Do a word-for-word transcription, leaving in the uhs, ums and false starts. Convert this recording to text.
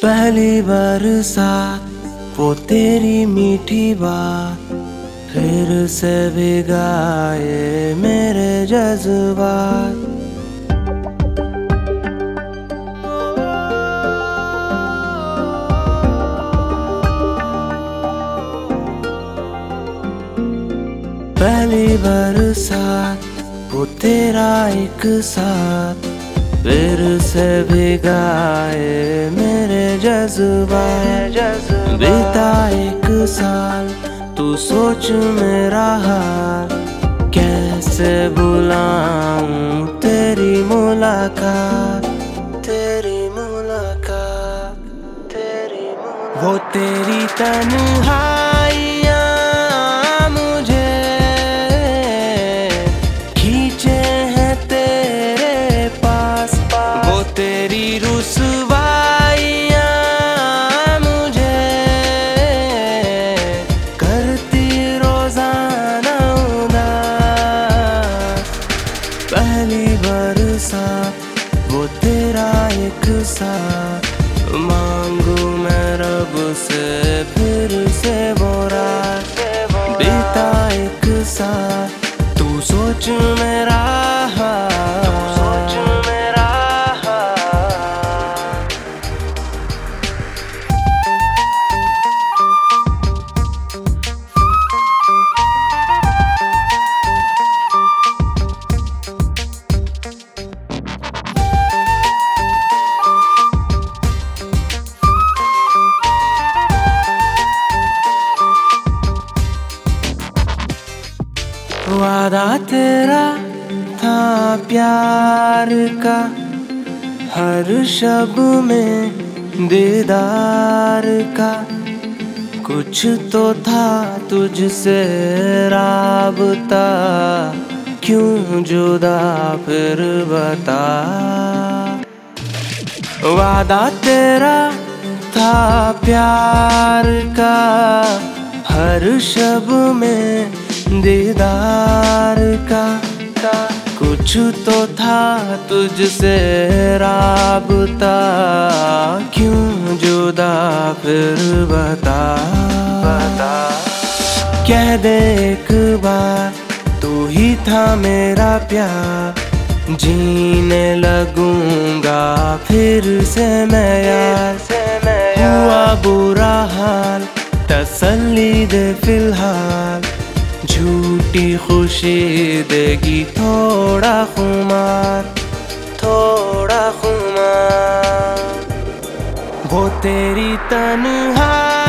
पहली बरसात, वो तेरी मीठी बात फिर से भिगाए मेरे जज्बात। पहली बरसात, वो तेरा एक साथ फिर से भिगाए मेरे जज्बात। बीता एक साल, तू सोच मेरा हाल, कैसे भुलाऊं तेरी मुलाकात, तेरी मुलाकात, तेरी मुलाकात। वो तेरी तन्हाइयाँ मुझे खींचे हैं तेरे पास, वो तेरी रुसवाइयाँ मुझे करती रोजाना उदास। पहली बरसात, वो तेरा एक साथ, मांगू मैं रब से फिर से वो रात। बीता एक साथ, तू सोच मेरा हाल, तू सोच मेरा हाल। वादा तेरा था प्यार का, हर शब में दीदार का, कुछ तो था तुझसे राबता, क्यों जुदा फिर बता। वादा तेरा था प्यार का, हर शब में दीदार का, का कुछ तो था तुझसे राबता, क्यों जुदा फिर बता, बता। कह दे एक बार, तू ही था मेरा प्यार, जीने लगूंगा फिर से मैं यार। हुआ बुरा हाल, तसल्ली दे फिलहाल, झूठी खुशी देगी थोड़ा खुमार, थोड़ा खुमार। वो तेरी तन्हाई